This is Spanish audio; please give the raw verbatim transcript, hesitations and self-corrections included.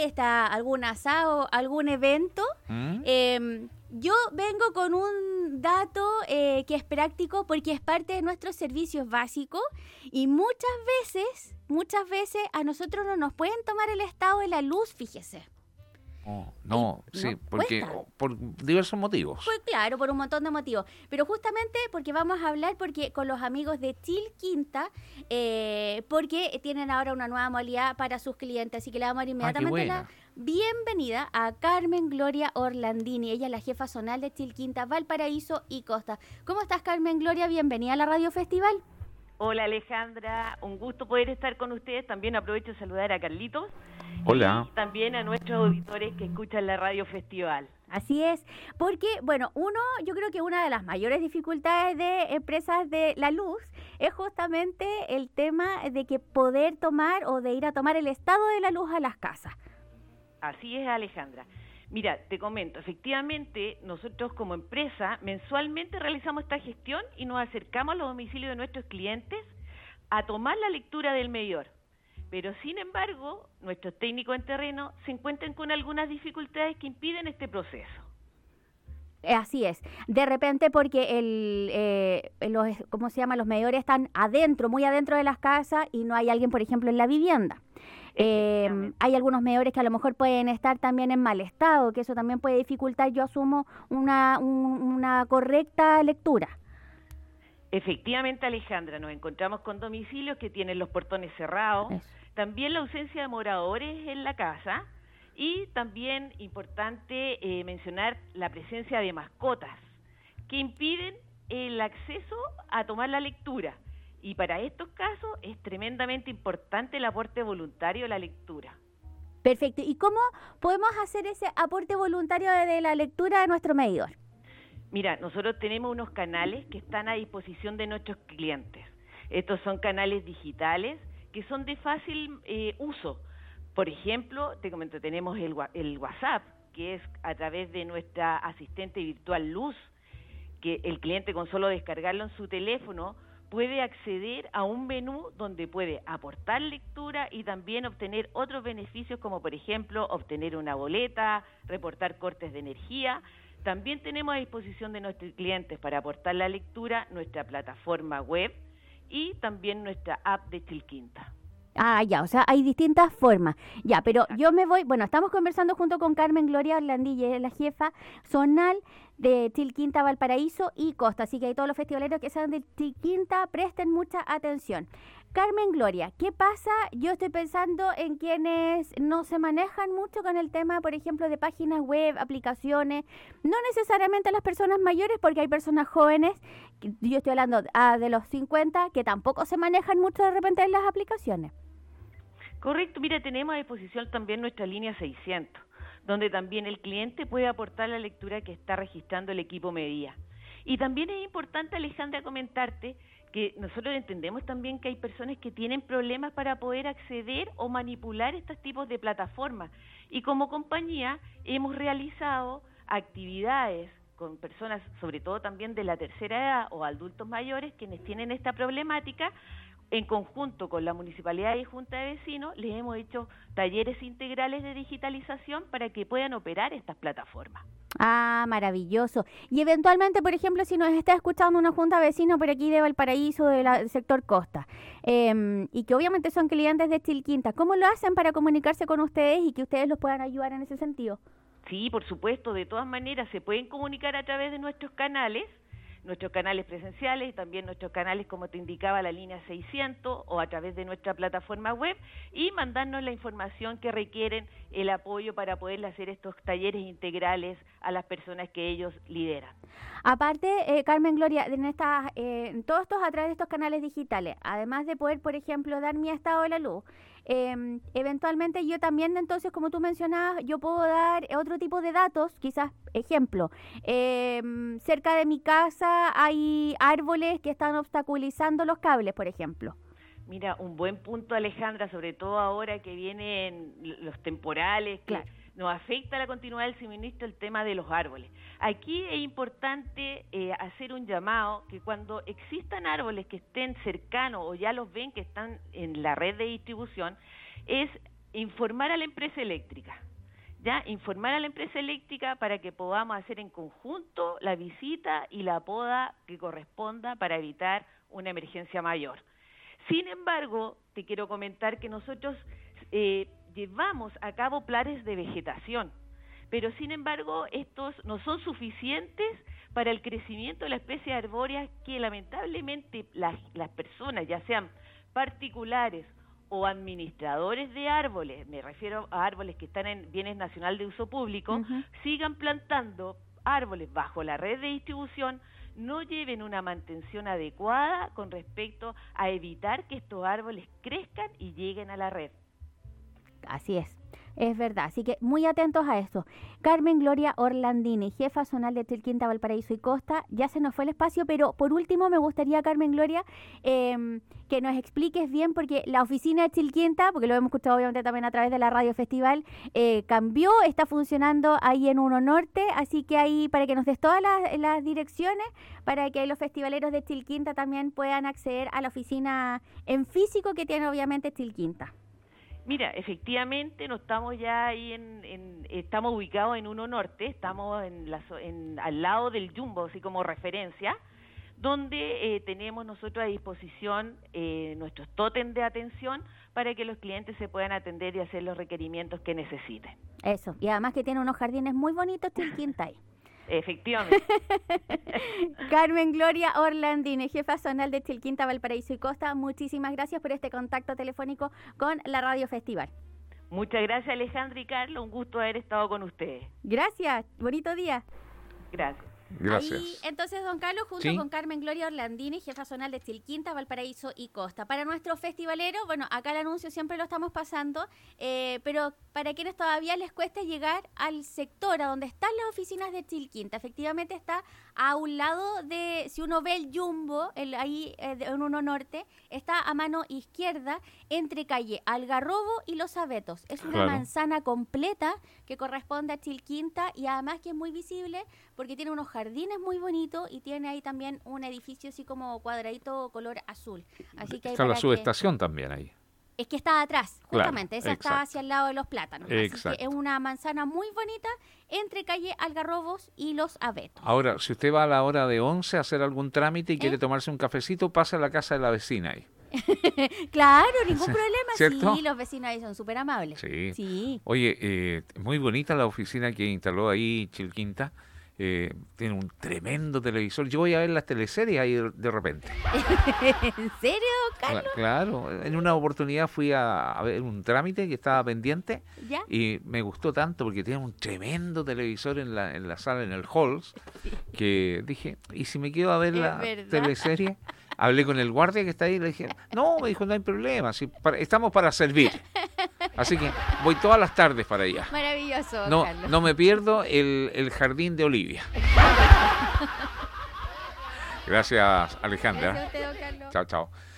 fiesta, algún asado, algún evento, ¿Mm? eh, yo vengo con un dato eh, que es práctico porque es parte de nuestros servicios básicos y muchas veces, muchas veces a nosotros no nos pueden tomar el estado de la luz, fíjese. Oh, no, Y sí, no porque cuesta. oh, por diversos motivos. Pues claro, por un montón de motivos. Pero justamente porque vamos a hablar porque con los amigos de Chilquinta, eh, porque tienen ahora una nueva modalidad para sus clientes. Así que le vamos a dar inmediatamente buena. la bienvenida a Carmen Gloria Orlandini. Ella es la jefa zonal de Chilquinta, Valparaíso y Costa. ¿Cómo estás, Carmen Gloria? Bienvenida a la Radio Festival. Hola Alejandra, un gusto poder estar con ustedes. También aprovecho de saludar a Carlitos. Hola. Y también a nuestros auditores que escuchan la Radio Festival. Así es, porque, bueno, uno, yo creo que una de las mayores dificultades de empresas de la luz es justamente el tema de que poder tomar o de ir a tomar el estado de la luz a las casas. Así es, Alejandra. Mira, te comento, efectivamente, nosotros como empresa mensualmente realizamos esta gestión y nos acercamos a los domicilios de nuestros clientes a tomar la lectura del medidor. Pero, sin embargo, nuestros técnicos en terreno se encuentran con algunas dificultades que impiden este proceso. Así es, de repente porque el, eh, los, ¿cómo se llama? Los medidores están adentro, muy adentro de las casas y no hay alguien, por ejemplo, en la vivienda. Eh, hay algunos medidores que a lo mejor pueden estar también en mal estado, que eso también puede dificultar, yo asumo, una, un, una correcta lectura. Efectivamente, Alejandra, nos encontramos con domicilios que tienen los portones cerrados, Eso. También la ausencia de moradores en la casa y también importante eh, mencionar la presencia de mascotas que impiden el acceso a tomar la lectura. Y para estos casos es tremendamente importante el aporte voluntario a la lectura. Perfecto. ¿Y cómo podemos hacer ese aporte voluntario de la lectura de nuestro medidor? Mira, nosotros tenemos unos canales que están a disposición de nuestros clientes. Estos son canales digitales que son de fácil eh, uso. Por ejemplo, te comento, tenemos el, el WhatsApp, que es a través de nuestra asistente virtual Luz, que el cliente con solo descargarlo en su teléfono puede acceder a un menú donde puede aportar lectura y también obtener otros beneficios como por ejemplo obtener una boleta, reportar cortes de energía. También tenemos a disposición de nuestros clientes para aportar la lectura nuestra plataforma web y también nuestra app de Chilquinta. Ah, ya, o sea, hay distintas formas. Ya, pero yo me voy, bueno, estamos conversando junto con Carmen Gloria Orlandini, la jefa zonal de Chilquinta, Valparaíso y Costa, así que hay todos los festivaleros que sean de Chilquinta, presten mucha atención. Carmen Gloria, ¿qué pasa? Yo estoy pensando en quienes no se manejan mucho con el tema, por ejemplo, de páginas web, aplicaciones, no necesariamente las personas mayores, porque hay personas jóvenes, yo estoy hablando ah, de los cincuenta, que tampoco se manejan mucho de repente en las aplicaciones. Correcto, mira, tenemos a disposición también nuestra línea seiscientos, donde también el cliente puede aportar la lectura que está registrando el equipo Medía. Y también es importante, Alejandra, comentarte que nosotros entendemos también que hay personas que tienen problemas para poder acceder o manipular estos tipos de plataformas. Y como compañía hemos realizado actividades con personas, sobre todo también de la tercera edad o adultos mayores, quienes tienen esta problemática. En conjunto con la Municipalidad y Junta de Vecinos, les hemos hecho talleres integrales de digitalización para que puedan operar estas plataformas. Ah, maravilloso. Y eventualmente, por ejemplo, si nos está escuchando una junta de vecinos por aquí de Valparaíso, del de sector Costa, eh, y que obviamente son clientes de Chilquinta, ¿cómo lo hacen para comunicarse con ustedes y que ustedes los puedan ayudar en ese sentido? Sí, por supuesto, de todas maneras se pueden comunicar a través de nuestros canales, nuestros canales presenciales y también nuestros canales, como te indicaba, la línea seiscientos o a través de nuestra plataforma web y mandarnos la información que requieren el apoyo para poder hacer estos talleres integrales a las personas que ellos lideran. Aparte, eh, Carmen Gloria, en estas, eh, en todos estos a través de estos canales digitales, además de poder, por ejemplo, dar mi estado de la luz, eh, eventualmente yo también, entonces, como tú mencionabas, yo puedo dar otro tipo de datos, quizás, ejemplo, eh, cerca de mi casa hay árboles que están obstaculizando los cables, por ejemplo. Mira, un buen punto, Alejandra, sobre todo ahora que vienen los temporales, que claro. nos afecta la continuidad del suministro el tema de los árboles. Aquí es importante eh, hacer un llamado que cuando existan árboles que estén cercanos o ya los ven que están en la red de distribución, es informar a la empresa eléctrica. ya informar a la empresa eléctrica para que podamos hacer en conjunto la visita y la poda que corresponda para evitar una emergencia mayor. Sin embargo, te quiero comentar que nosotros eh, llevamos a cabo planes de vegetación, pero sin embargo estos no son suficientes para el crecimiento de la especie arbórea que lamentablemente las, las personas, ya sean particulares o administradores de árboles, me refiero a árboles que están en bienes nacionales de uso público, uh-huh. sigan plantando árboles bajo la red de distribución, no lleven una mantención adecuada con respecto a evitar que estos árboles crezcan y lleguen a la red. Así es. Es verdad, así que muy atentos a esto. Carmen Gloria Orlandini, jefa zonal de Chilquinta, Valparaíso y Costa. Ya se nos fue el espacio, pero por último me gustaría, Carmen Gloria, eh, que nos expliques bien, porque la oficina de Chilquinta, porque lo hemos escuchado obviamente también a través de la Radio Festival, eh, cambió, está funcionando ahí en Uno Norte, así que ahí para que nos des todas las, las direcciones, para que los festivaleros de Chilquinta también puedan acceder a la oficina en físico que tiene obviamente Chilquinta. Mira, efectivamente, no estamos ya ahí en, en estamos ubicados en Uno Norte, estamos en la, en, al lado del Jumbo, así como referencia, donde eh, tenemos nosotros a disposición eh, nuestros tótem de atención para que los clientes se puedan atender y hacer los requerimientos que necesiten. Eso, y además que tiene unos jardines muy bonitos Chilquinta ahí. Efectivamente. Carmen Gloria Orlandini, jefa zonal de Chilquinta, Valparaíso y Costa, muchísimas gracias por este contacto telefónico con la Radio Festival. Muchas gracias, Alejandra y Carlos, un gusto haber estado con ustedes. Gracias, bonito día. Gracias. Gracias. Ahí, entonces, don Carlos, junto ¿Sí? con Carmen Gloria Orlandini, jefa zonal de Chilquinta, Valparaíso y Costa. Para nuestros festivaleros, bueno, acá el anuncio siempre lo estamos pasando, eh, pero para quienes todavía les cueste llegar al sector a donde están las oficinas de Chilquinta, efectivamente está a un lado de, si uno ve el Jumbo, el, ahí eh, en Uno Norte, está a mano izquierda entre calle Algarrobo y Los Abetos. Es una Claro. manzana completa que corresponde a Chilquinta y además que es muy visible porque tiene unos jardines muy bonitos y tiene ahí también un edificio así como cuadradito color azul. Así que Está la para que- subestación también ahí. es que está atrás, Claro, justamente, esa está exacto. hacia el lado de los plátanos. Así Exacto. que es una manzana muy bonita entre calle Algarrobos y Los Abetos. Ahora, si usted va a la hora de once a hacer algún trámite y quiere ¿Eh? tomarse un cafecito, pasa a la casa de la vecina ahí. Claro, ningún problema. ¿Cierto? Sí, los vecinos ahí son súper amables. Sí. Sí. Oye, eh, muy bonita la oficina que instaló ahí Chilquinta. Eh, tiene un tremendo televisor. Yo voy a ver las teleseries ahí de, de repente. ¿En serio, Carlos? Cla- Claro, en una oportunidad fui a, a ver un trámite que estaba pendiente ¿Ya? y me gustó tanto porque tiene un tremendo televisor en la, en la sala, en el halls, que dije, ¿y si me quedo a ver Es la verdad. teleserie? Hablé con el guardia que está ahí y le dije, no, me dijo, no hay problema, si para- estamos para servir. Así que voy todas las tardes para allá. Maravilloso, No, Carlos. no me pierdo el, el jardín de Olivia. Gracias, Alejandra. Gracias a usted, don Carlos. Chao, chao.